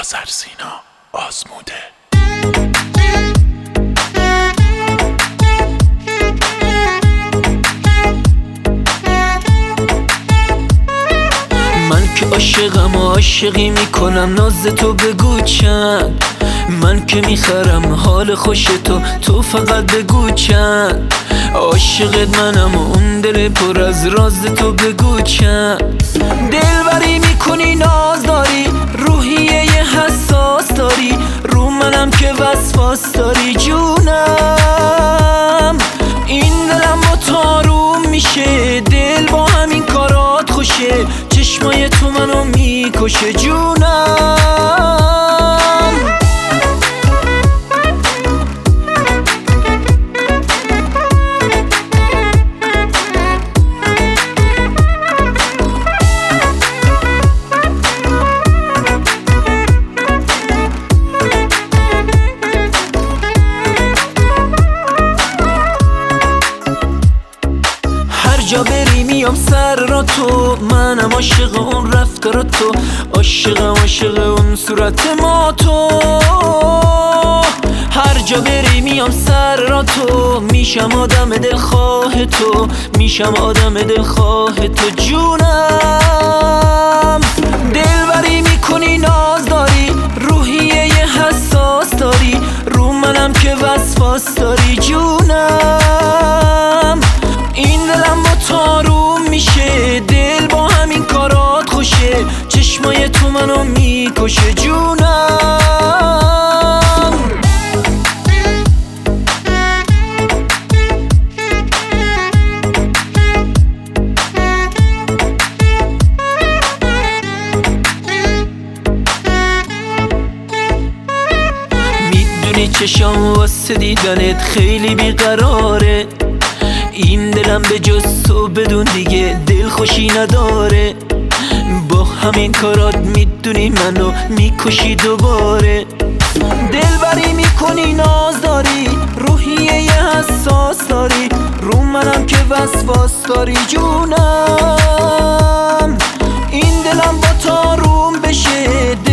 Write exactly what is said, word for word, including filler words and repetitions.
آذرسینا آزموده. من که عاشقم و عاشقی میکنم، ناز تو بگو چند. من که میخرم حال خوش تو، تو فقط بگو چند. عاشقت منم و اون دل پر از راز تو بگو چند. دلبری میکنی ناز داری، روحیه حساس داری، رو منم که وسواس داری جونم. این دلم با تو آروم میشه، دل با همین کارات خوشه، چشمای تو منو میکشه جونم. جا بری میام سر را تو، منم عاشق اون رفتار تو، عاشقم عاشق اون صورت ما تو. هر جا بری میام سر را تو، میشم آدم دلخواه تو، میشم آدم دلخواه تو جونم. دلبری میکنی ناز داری، روحیه حساس داری، رو منم که وسواس داری جونم. این دلم با تو آروم میشه، دل با همین کارات خوشه، چشمای تو منو میکشه جونم. میدونی چشام واسه دیدنت خیلی بیقراره، این دلم به جز تو بدون دیگه دل خوشی نداره. با همین کارات میدونی منو میکشی دوباره. دلبری میکنی ناز داری، روحیه حساس داری، رو منم که وسواس داری جونم. این دلم با تو آروم بشه،